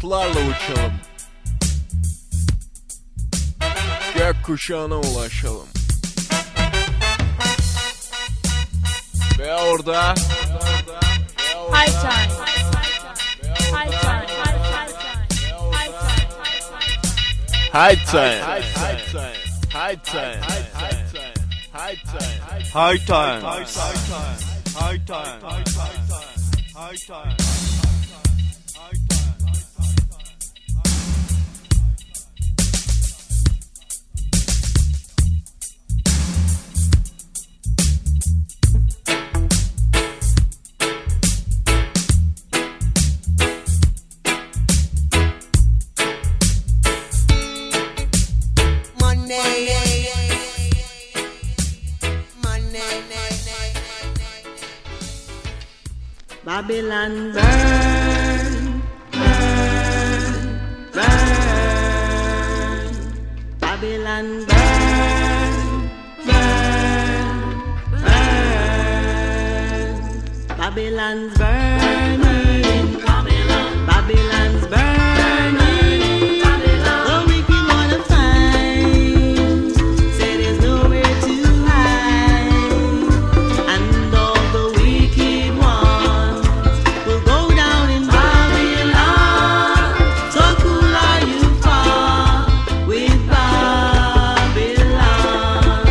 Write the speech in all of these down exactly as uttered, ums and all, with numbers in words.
Kapılarla uçalım. Gökkuşağına ulaşalım. Ve orada High time. High time. High time. High time. High time. High time. High time. High time. High time. High time. High time. Babylon burn, burn, burn. Babylon burn, burn, burn. Babylon's burning, Babylon, Babylon's burning. Babylon. The wicked wanna find, say there's nowhere to hide, and all the wicked ones will go down in Babylon. So cool are you far with Babylon.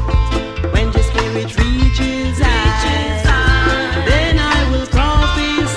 When your spirit reaches high, then I will prophesy.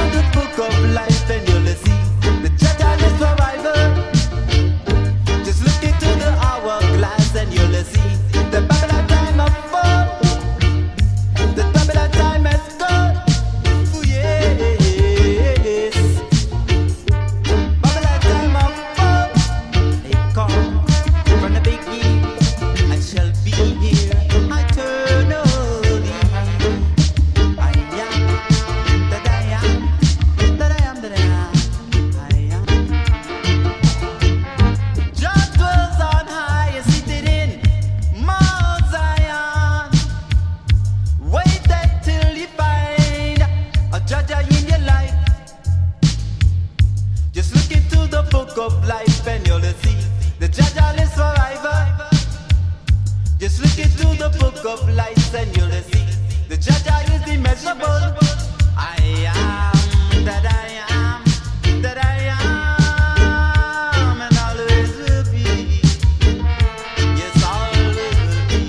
the book of life and you'll see the judge is forever. Just look into the hourglass and you'll see the Babylon time of fall. The Babylon time has gone. Ooh, yes. Babylon time of fall. They come from the beginning and shall be here eternally. I am that I am, that I am, that I am, I am. Just dwells on high, seated in Mount Zion. Wait until you find a judge in your life. Just look into the book of life and you'll see the judge is forever. Just look into the book of life and you'll see the judge is immeasurable. I am that I am, that I am, and always will be. Yes, always will be.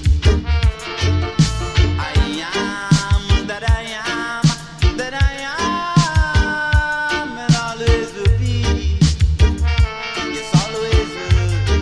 I am that I am, that I am, and always will be. Yes, always will be.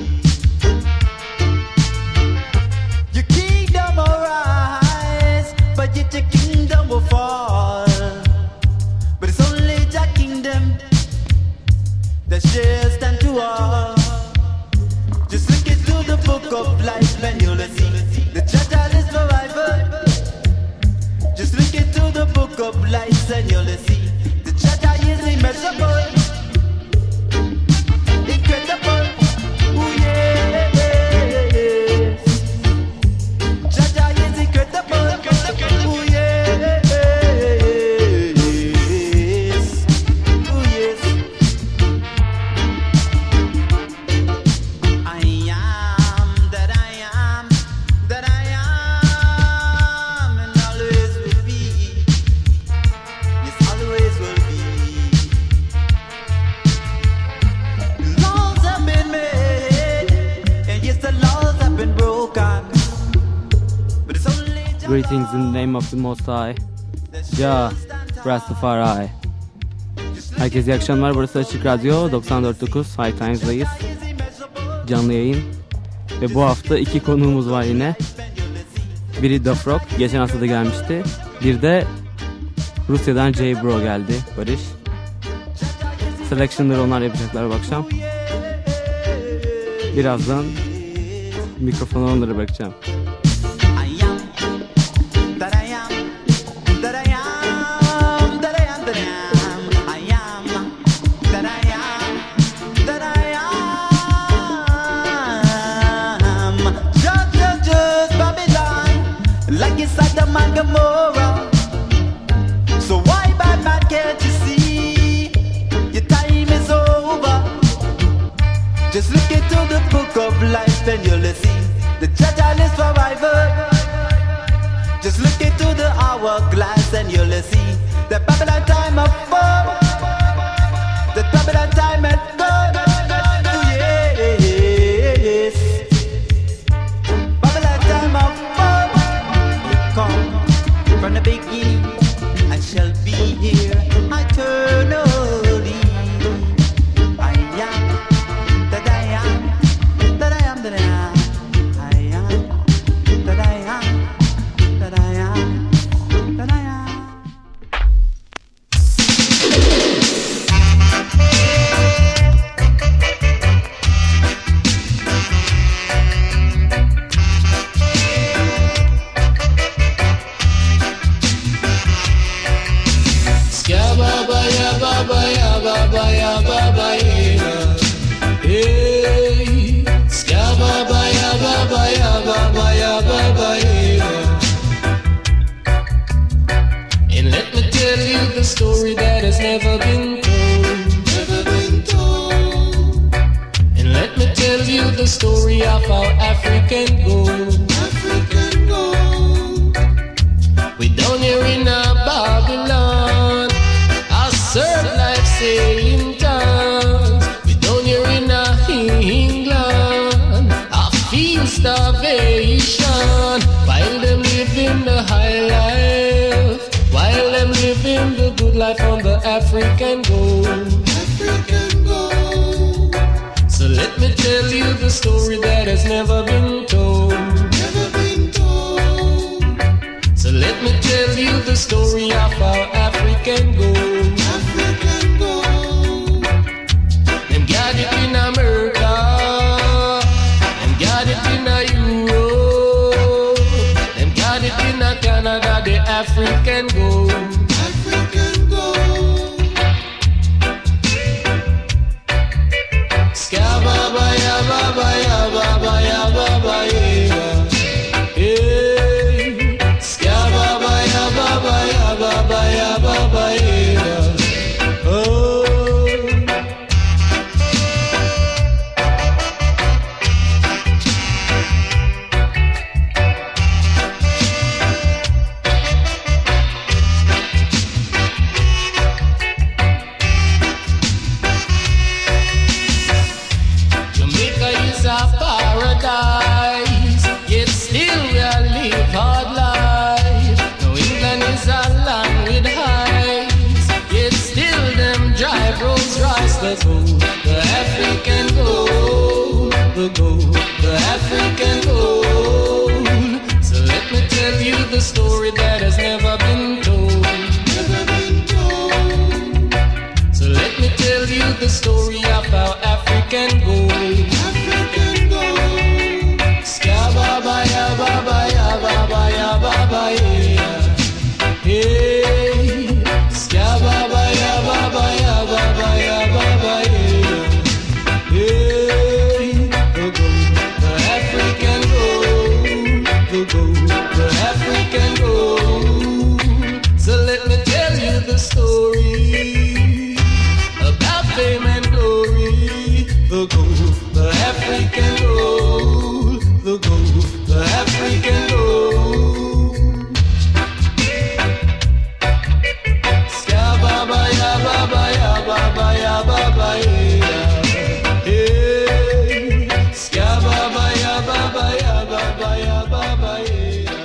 Your kingdom will rise, but yet your kingdom will fall. But it's only your kingdom that shall stand to all. Just look into the book of life and you'll see the judge is forever. Just look into the book of life and you'll see the judge is immeasurable, incredible. Ooh, yes. Judge is incredible. Ooh, yes. Ooh, yes. I am that I am, that I am, and always will be. Yes, always will be. Laws have been made, and yes, the laws have been broken. But it's only Jah Greetings in the name of the Most High, Jah Rastafari. Herkese iyi akşamlar. Burası Açık Radyo doksan dört nokta dokuz High Times'dayız. Canlı yayın. Ve bu hafta iki konuğumuz var yine. Biri Duff Rock, geçen hafta da gelmişti. Bir de Rusya'dan J Bro geldi, Barış. Selection'ları onlar yapacaklar bu akşam. Birazdan mikrofonu onlara bırakacağım. I am that I am, that I am, that I am, that I am. I am that I am, that I am. Just, just, just Babylon, like inside the man Gomorrah. So why, bad man, can't you see? Your time is over. Just look into the book of life and you'll see the judge is forever. Just look into the hourglass and you'll see the Babylon time of fall. The Babylon time has gone. Ooh, yes. Babylon time of fall. You come from the beginning and shall be here eternally. I am that I am, that I am, that I am. I am that I am, that I am, that I am. And let me tell you the story that has never been told, never been told. And let me tell you the story of our African gold, African gold. We down here in a Babylon, I serve life saying tongues. We down here in a England, I feel starvation. While them living the high life, while them living the good life on the African gold. African gold. So let me tell you the story that has never been told. Never been told. So let me tell you the story of our African gold. African gold. Them got it in America, them got it in Europe, them got it in Canada, the African gold. African gold. Skababa ya baba ya baba ya baba ya. Hey, skababa ya baba ya baba ya baba ya. Oh. Jamaica is a paradise, yet still we a live hard life. New England is a land with highs, yet still them drive Rolls Royce. The gold, the African gold, the gold, the African gold. So let me tell you the story that has never been told. Never been told. So let me tell you the story of our African gold. African gold. Skababa ya baba ya baba ya baba ya. Hey, skababa ya baba ya baba ya baba ya. Hey, the gold, the African gold, the gold, the African gold. So let me tell you the story about fame and glory. The gold, the African gold, the gold, the African gold. Skababa ya baba ya baba ya baba ya. Hey, skababa ya baba ya baba ya baba ya.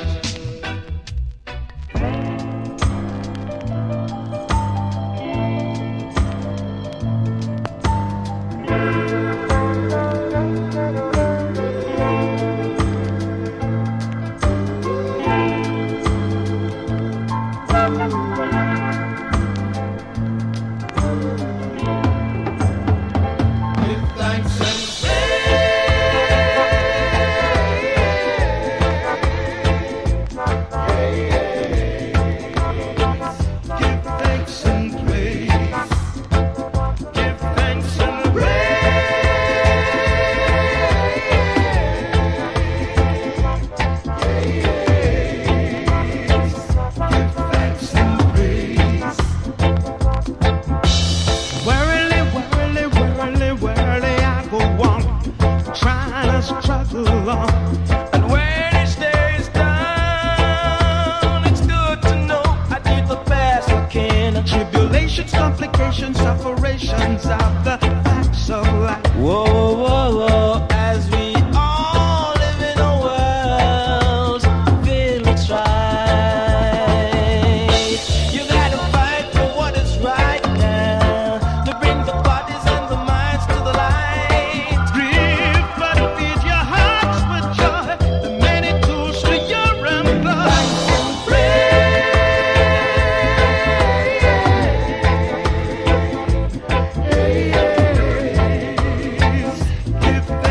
Give thanks and Give thanks and praise. Give thanks and praise. Give thanks and praise. Whirly, whirly, whirly, whirly, I go on, trying to struggle on. And when each day is done, it's good to know I did the best I can. And tribulations, complications, separations of the facts of life. Whoa, whoa, whoa, as we all live in a world filled with strife. You gotta fight for what is right now, to bring the bodies and the minds to the light. Grieve, but feed your hearts with joy. The many tools to your employ. Give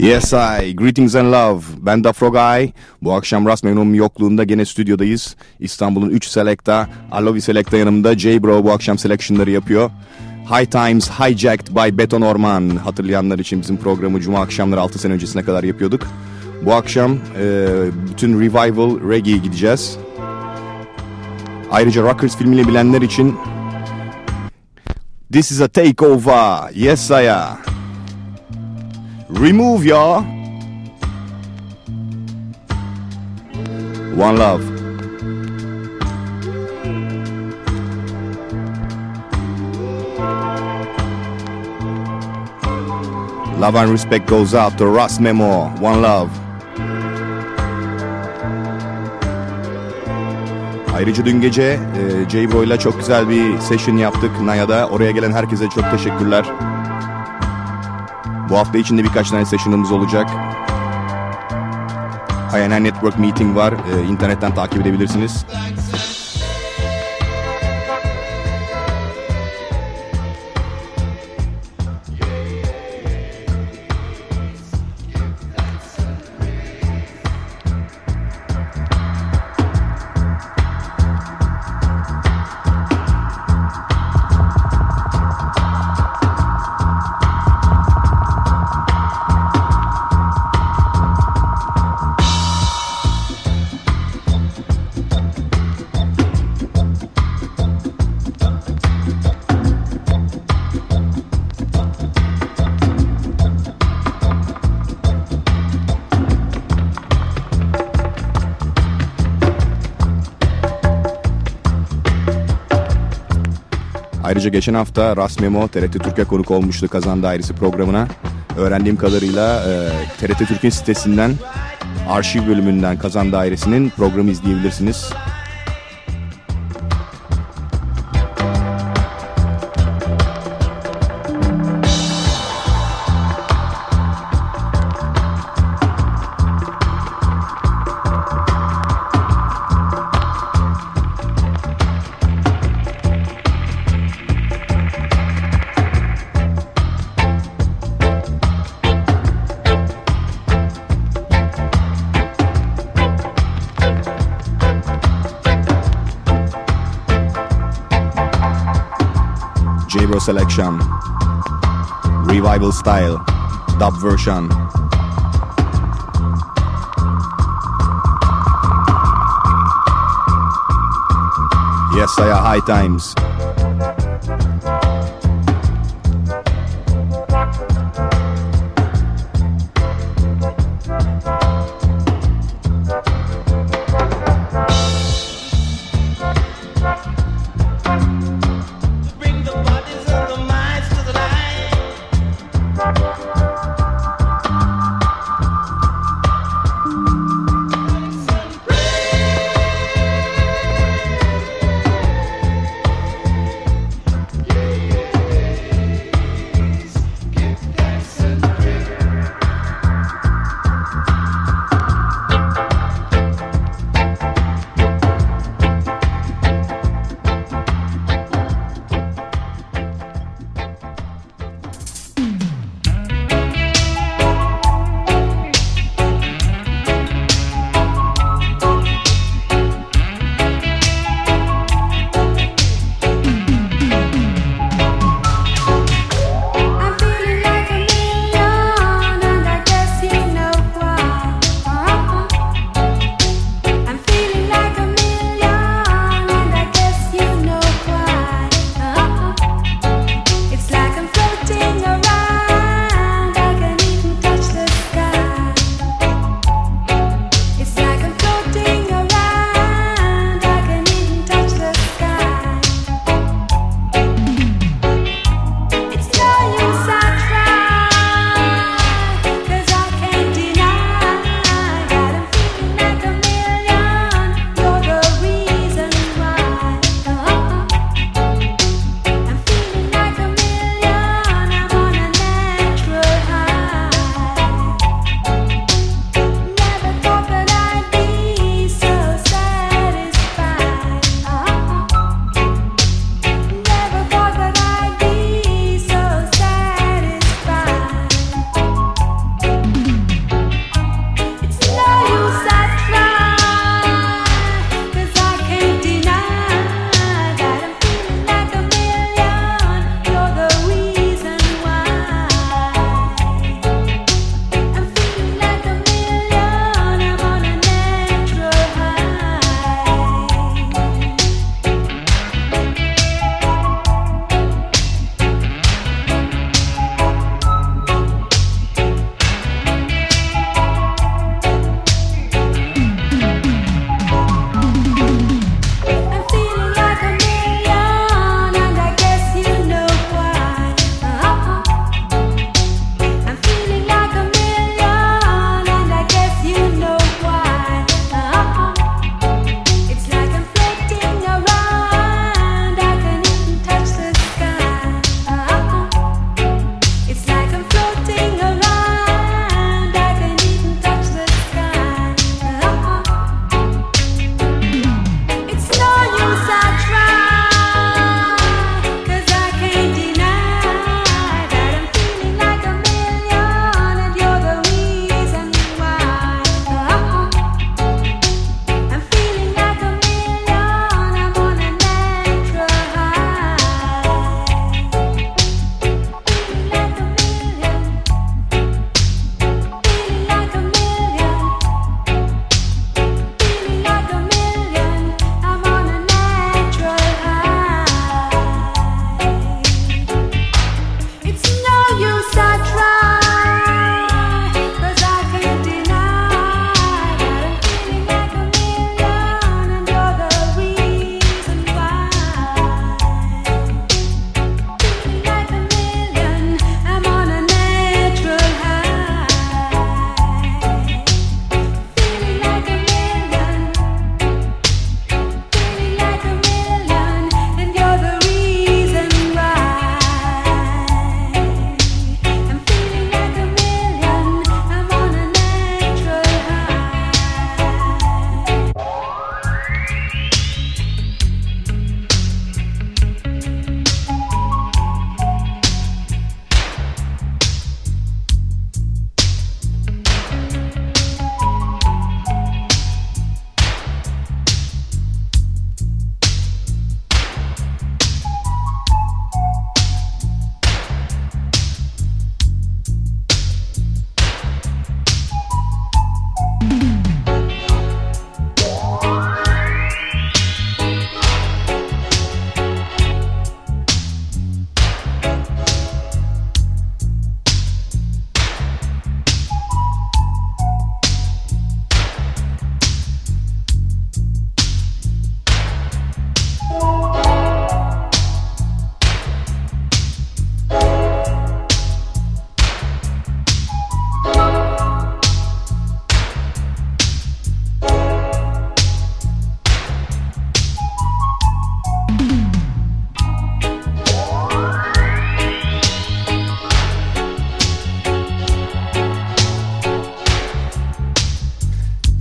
Yes I, greetings and love. Ben Da Frogay. Bu akşam Ras Memnun'un yokluğunda gene stüdyodayız. İstanbul'un üç Select'a, I Love You Select'a yanımda. J-Bro bu akşam selection'ları yapıyor. High Times Hijacked by Beton Orman. Hatırlayanlar için bizim programı Cuma akşamları altı sene öncesine kadar yapıyorduk. Bu akşam e, bütün Revival Reggae'ye gideceğiz. Ayrıca Rockers filmiyle bilenler için This is a takeover. Yes I. Remove ya. One love. Love and respect goes out to Ras Memo. One love. Ayrıca dün gece e, J-Bro ile çok güzel bir session yaptık Naya'da. Oraya gelen herkese çok teşekkürler. Bu hafta içinde birkaç tane session'ımız olacak. I N R Network Meeting var. E, internetten takip edebilirsiniz. Ayrıca geçen hafta Ras Memo T R T Türkiye konuk olmuştu Kazan Dairesi programına. Öğrendiğim kadarıyla e, T R T Türkiye sitesinden arşiv bölümünden Kazan Dairesi'nin programı izleyebilirsiniz. J-Bro Selection, Revival Style, Dub Version. Yes, I High Times.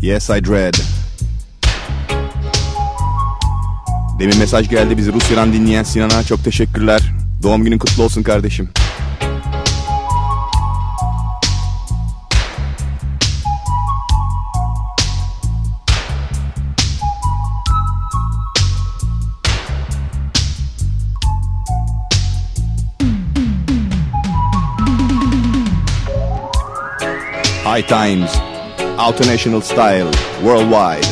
Yes I Dread. Demin mesaj geldi bizi Rusya'dan dinleyen Sinan'a çok teşekkürler. Doğum günün kutlu olsun kardeşim. High Times, International Style, Worldwide.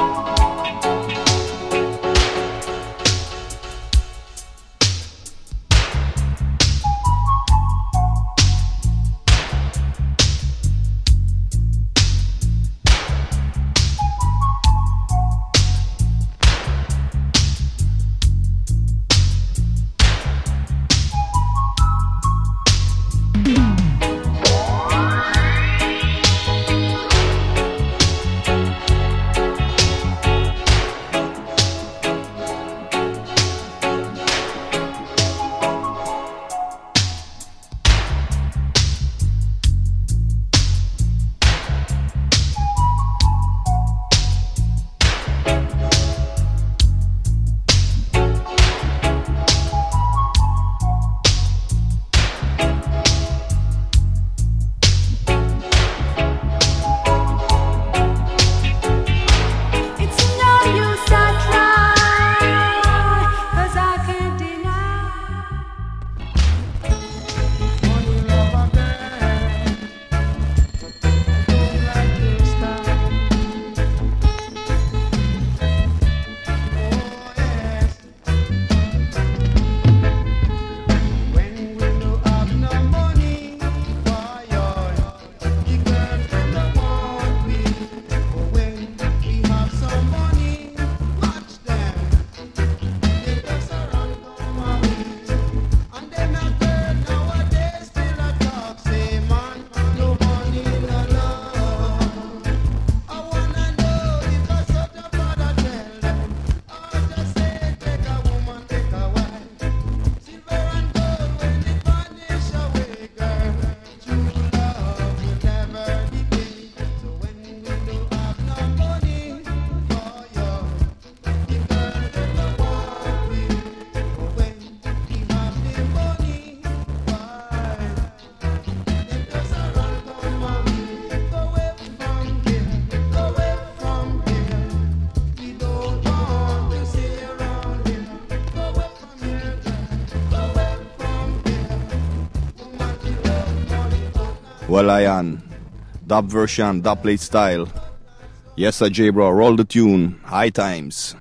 Well, Ian, dub version, dub plate style. Yes, sir, J bro, roll the tune. High Times.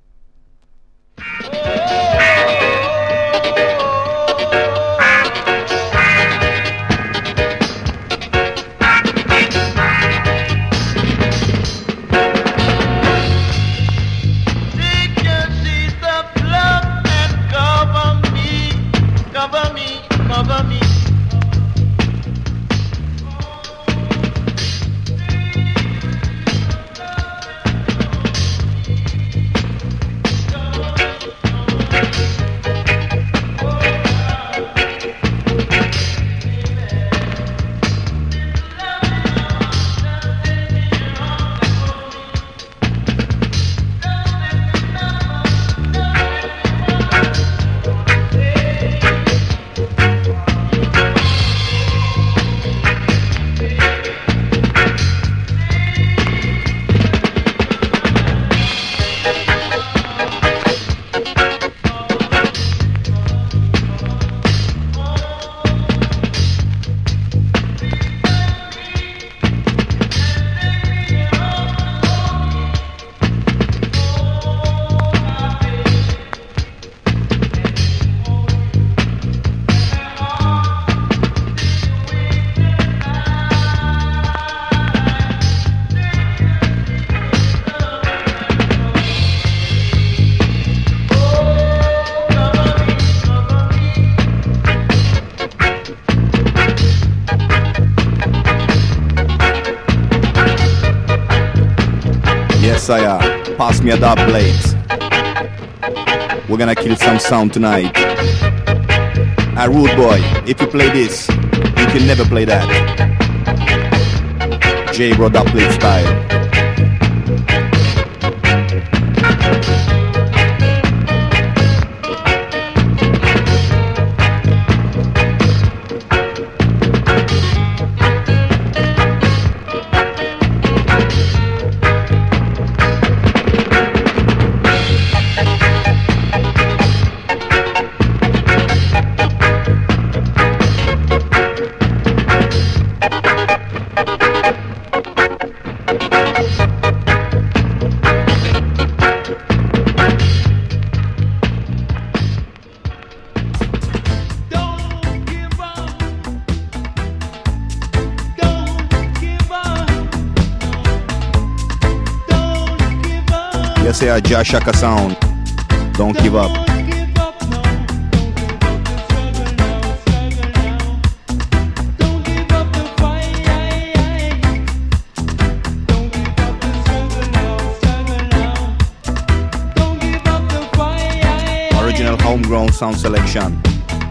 Saya, pass me a dub plate. We're gonna kill some sound tonight. And Rude Boy, if you play this, you can never play that. J bro dub plate style. say a Jah Shaka sound. Don't give up. Original homegrown sound selection.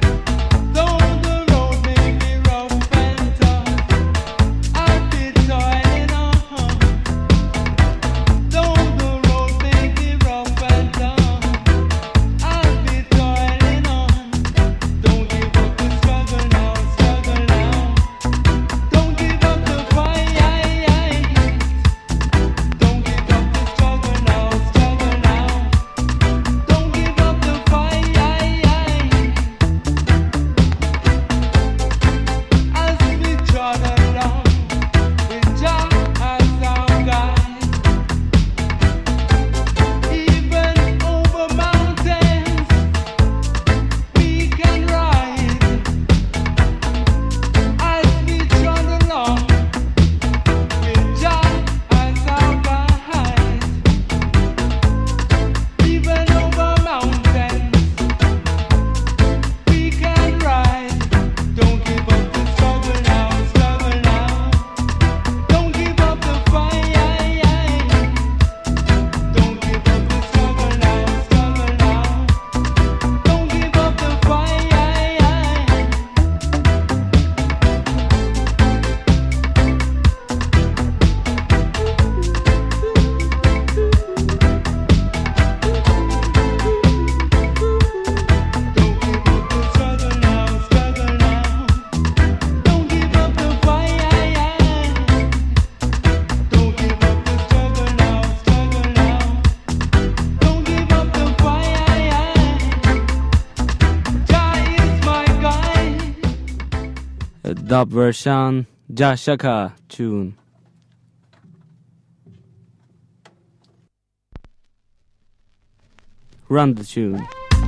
Dub version, Jah Shaka tune. Run the tune.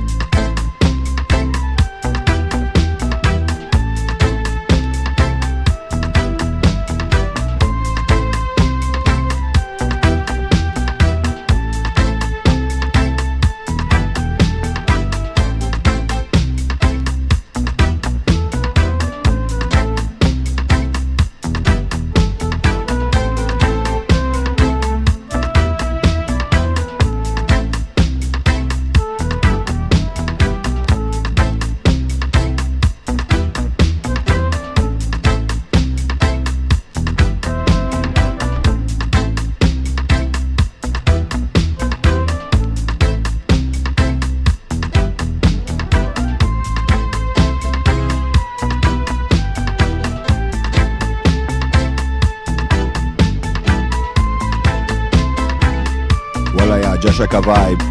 Jah Shaka vibe.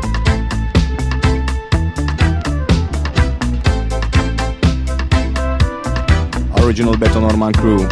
Original Beto Norman crew.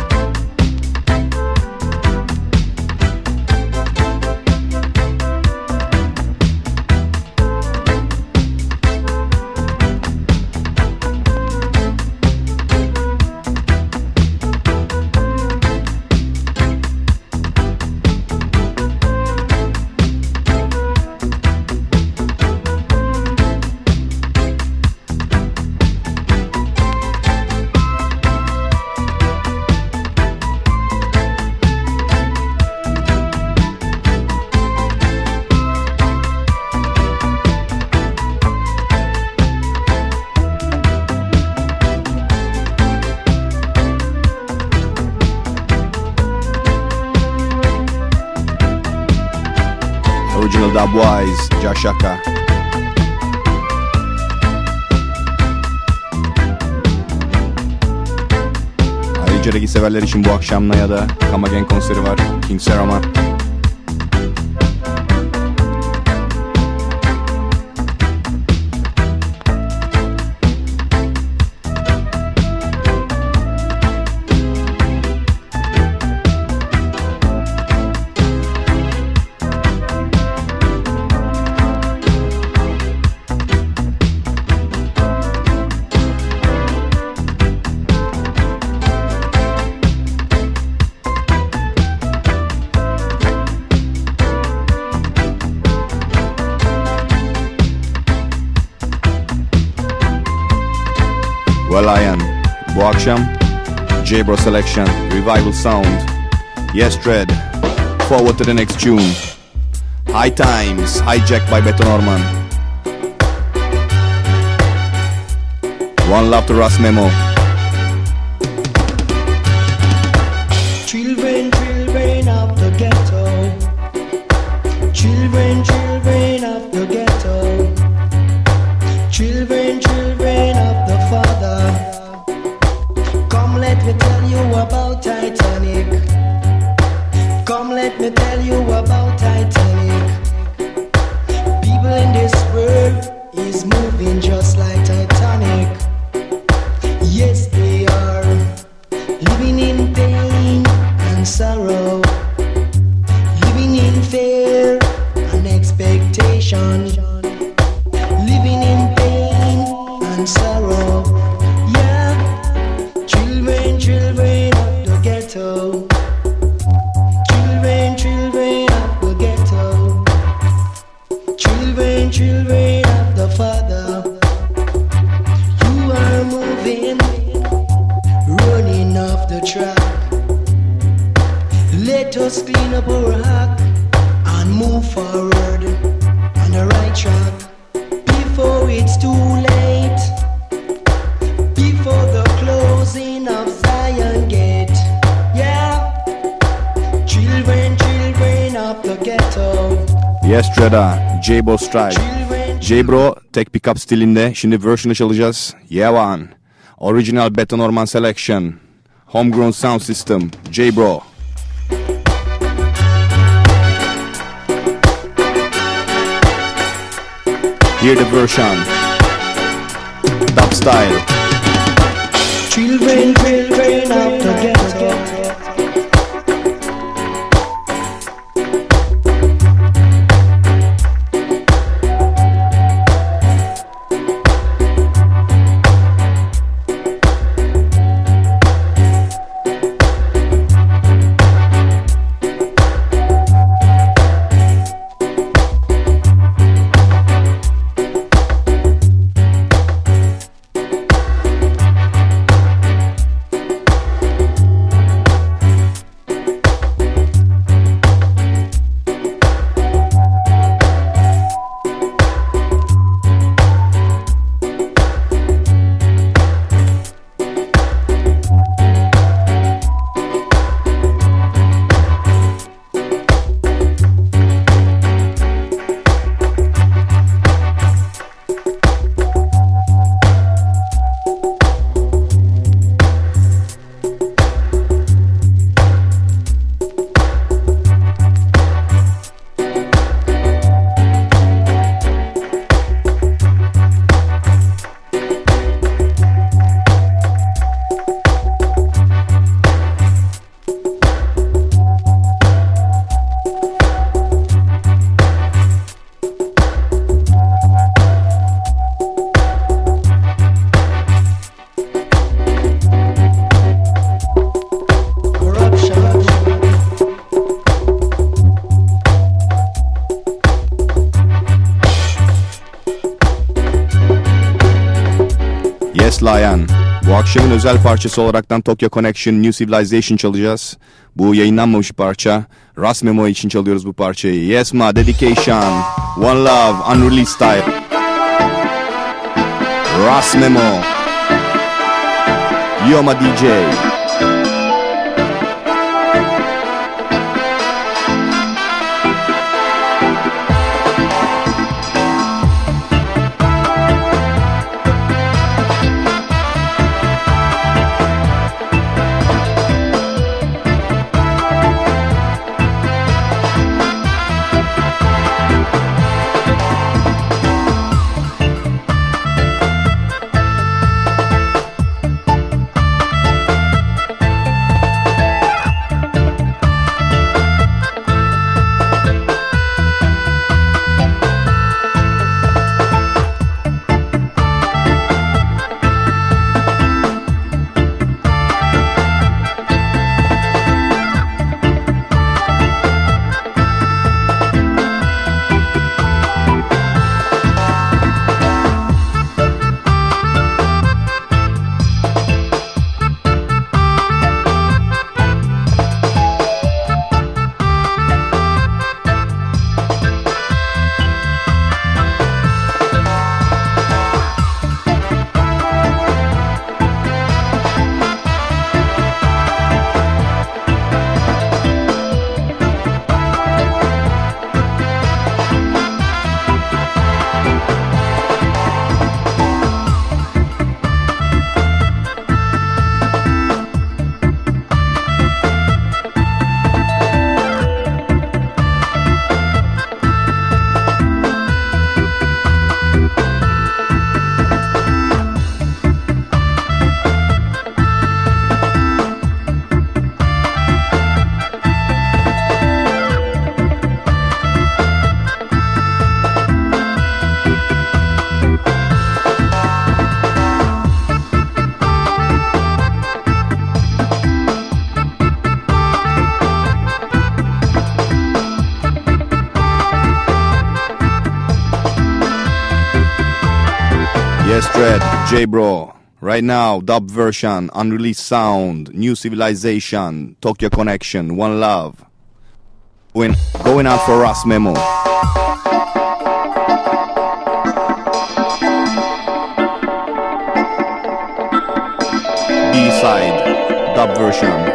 Original Dubwise, Jah Shaka. Ayrıca reggae severler için bu akşam Naya'da Kamagen konseri var. King Seraman. Bu akşam J-Bro Selection, Revival Sound. Yes Dread, forward to the next tune. High Times, hijacked by Beto Norman. One Love to Ras Memo. Children, children of the ghetto. Children, children of the ghetto. Children, children of the Father. Come let me tell you about Titanic. Come let me tell you about Titanic. People in this world is moving just like Titanic. Yes, they are living in pain and sorrow, living in fear and expectation, living in pain and sorrow. Yeah, children, children of the ghetto. Children, children of the ghetto. Children, children of the Father. You are moving, running off the track. Let us clean up our act and move forward on the right track before it's too late, before the closing of Zion Gate. Yeah, children, children of the ghetto. Yes Dread'a, J-Bro Strike. J-Bro tek pickup stilinde, şimdi version'ı çalacağız. Yeah one. Original Beto Norman Selection. Homegrown Sound System, J-Bro. Hear the version. Dub style. Children, children of the ghetto. Lion. Bu akşamın özel parçası olaraktan Tokyo Connection New Civilization çalacağız. Bu yayınlanmamış parça. Ras Memo için çalıyoruz bu parçayı. Yes ma, dedication. One Love, unreleased style. Ras Memo. Yo ma D J. Alfred, J-Bro. Right now, dub version, unreleased sound, New Civilization, Tokyo Connection, One Love. Going, going out for Ras Memo. B-side, dub version.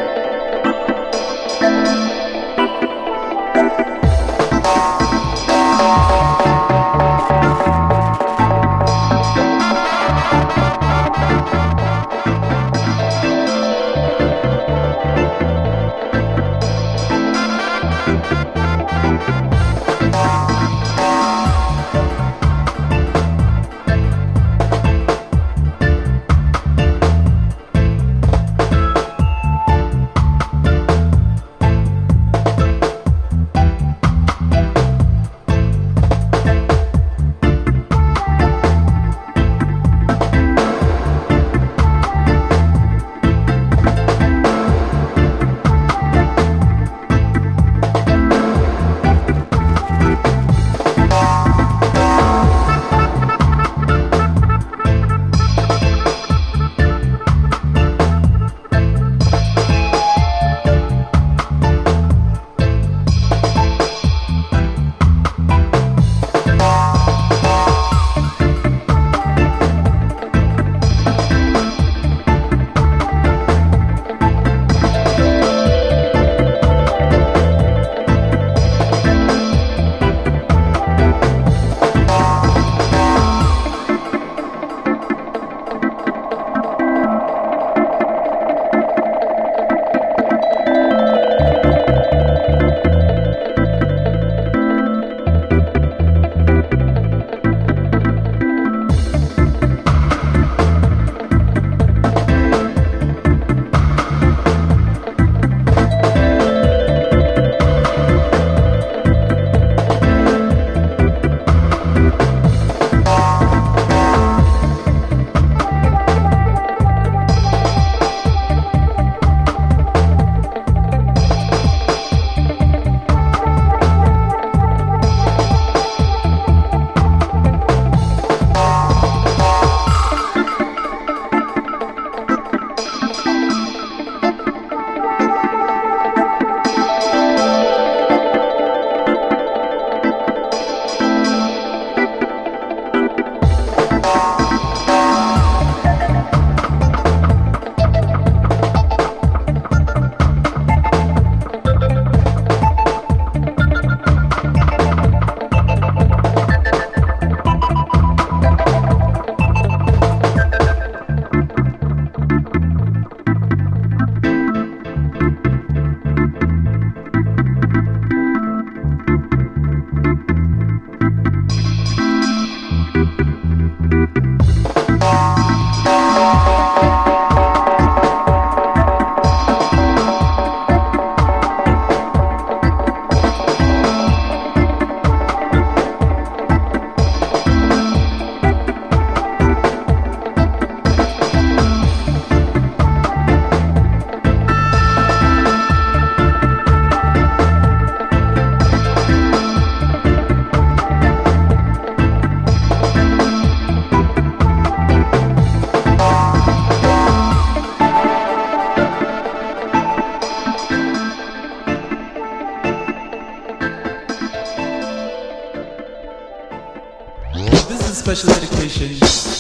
Special dedication.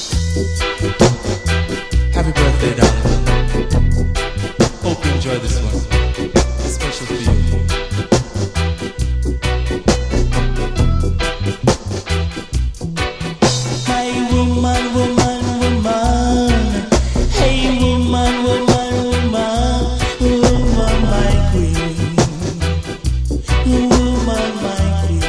Happy birthday, darling. Hope you enjoy this one. It's special for you. My woman, woman, woman. Hey, woman, woman, woman. Woman, my queen. Woman, my queen.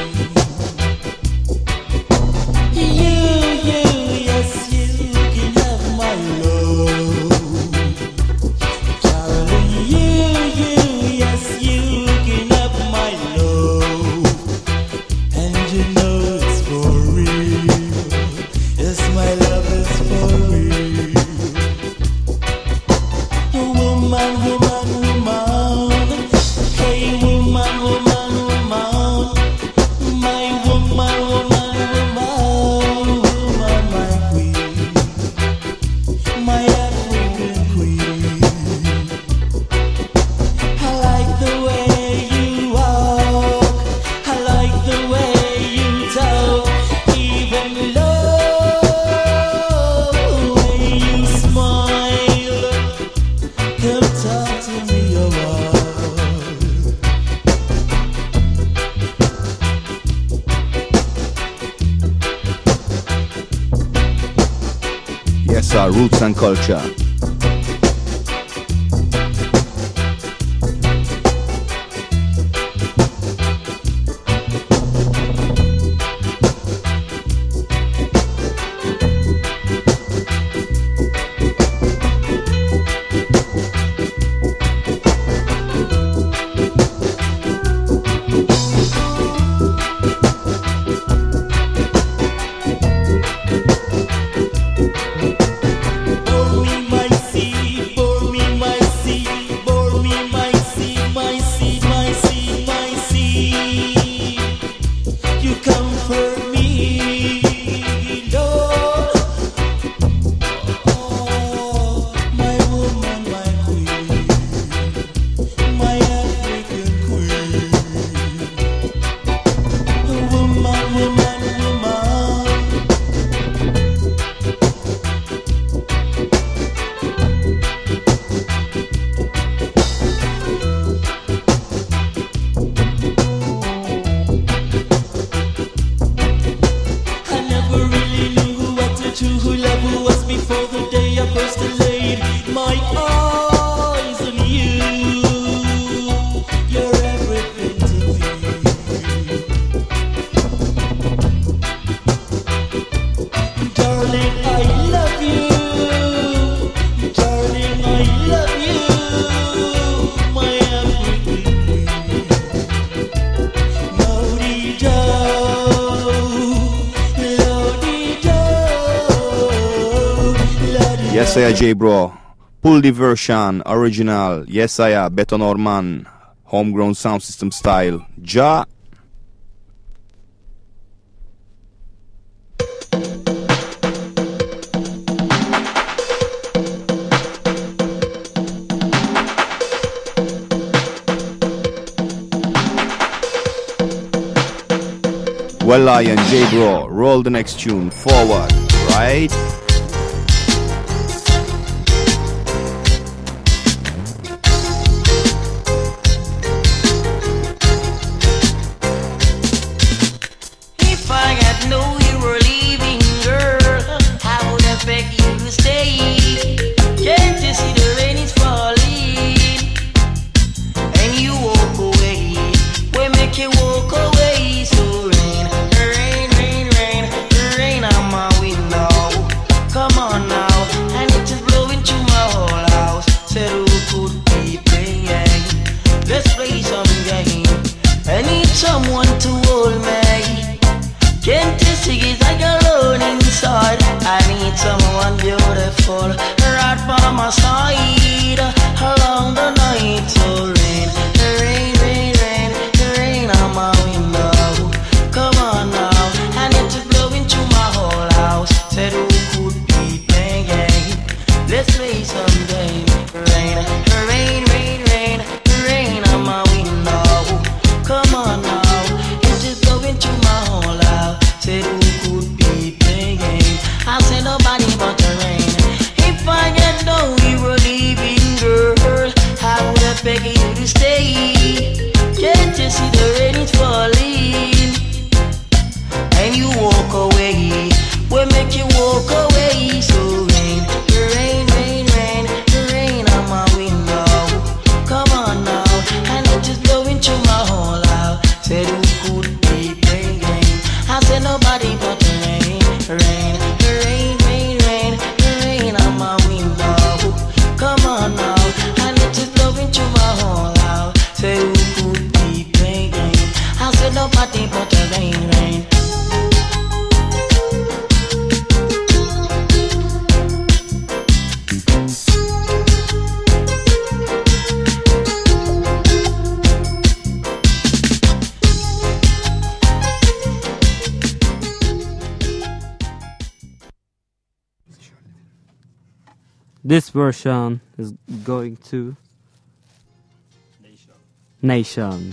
and culture. Yes, I J Bro. Pull the version, original. Yes, I Beton Orman. Homegrown sound system style. Ja. Well, Lion, J Bro, roll the next tune forward, right? This version is going to Nation.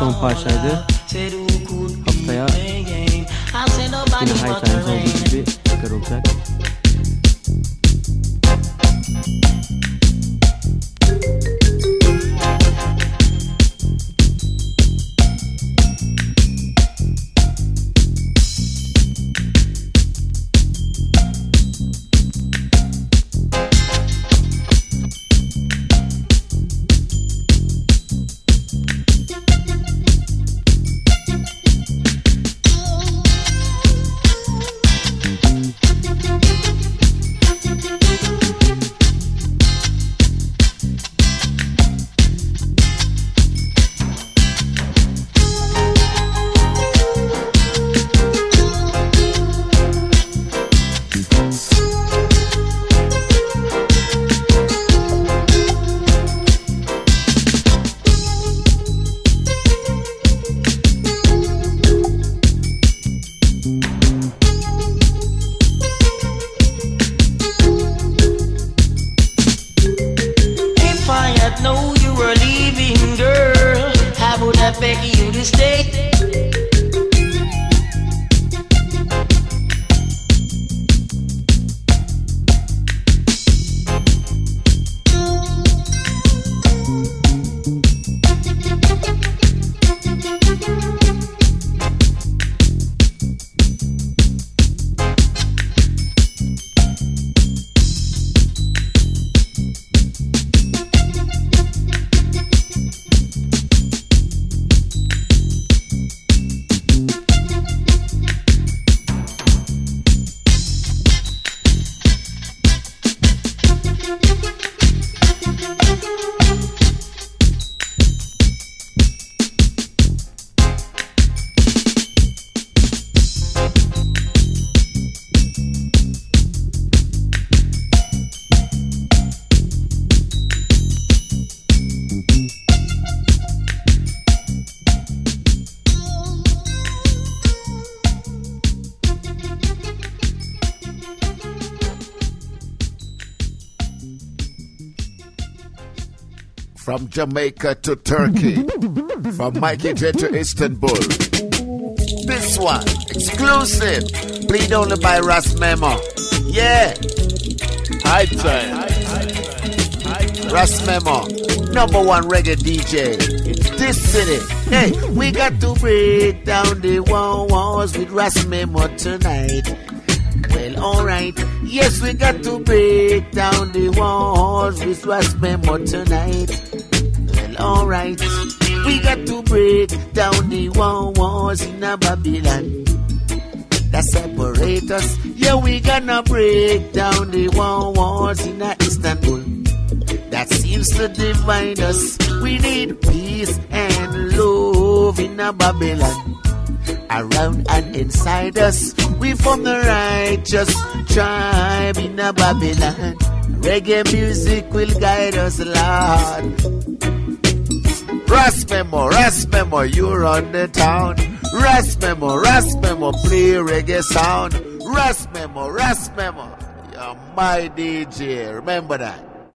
son parçaydı. Haftaya yine High Times olduğu gibi tekrar olacak. From Jamaica to Turkey, from Mikey J to Istanbul. This one, exclusive, played only by Ras Memo. Yeah. High time. Ras Memo, number one reggae D J in this city. Hey, we got to break down the walls with Ras Memo tonight. Well, alright. Yes, we got to break down the walls with Ras Memo tonight. Well, alright. We got to break down the walls in a Babylon that separate us. Yeah, we gonna break down the walls in a Istanbul that seems to divide us. We need peace and love in a Babylon around and inside us. We from the righteous tribe in a Babylon. Reggae music will guide us, Lord. Ras Memo, Ras Memo, you run the town. Ras Memo, Ras Memo, play reggae sound. Ras Memo, Ras Memo, you're my D J, remember that.